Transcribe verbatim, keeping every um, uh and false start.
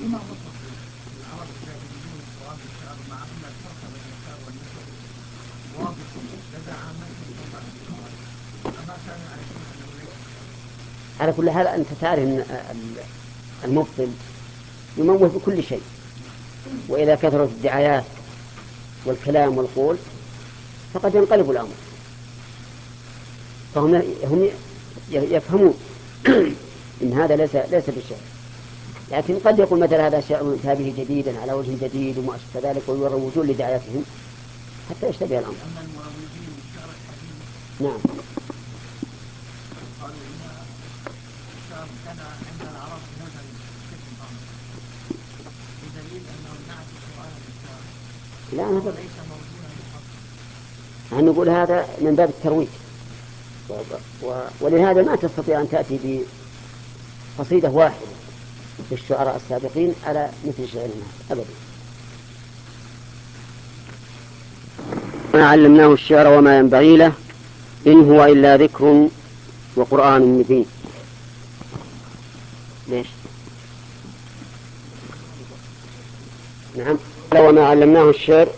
بما وصف العرب الجاهليين الصواب الشعر مع أن الفرق بين الشعر والنثر واضح لدى عامتهم ثم الفقهاء، أما كانوا يعرفون أنه ليس شعرا. على كل حال أنت تعرف أن المبطل يموه بكل شيء، وإذا كثرت الدعايات والكلام والقول فقد ينقلب الأمر. فهم هم يفهمون إن هذا ليس ليس بالشعر، لكن قد يقول مثلا هذا شعر تابه جديدا على وجه جديد وما أشبه ذلك، ويروجون لدعايتهم حتى يشتبه الأمر. أما المروجين للشعر الحديث نعم قالوا إن الشعر كان عند العرب نزل بشكل آخر، بدليل أنه نعت القرآن بالشعر لا وهو هذا ليس موزونا مفصلا. نقول هذا من باب الترويج، و... و... ولهذا ما تستطيع أن تأتي بقصيدة واحدة للشعراء السابقين على مثل شعرنا أبدا. ما علمناه الشعر وما ينبغي له إن هو إلا ذكر وقرآن مبين. ليش؟ نعم وما علمناه الشعر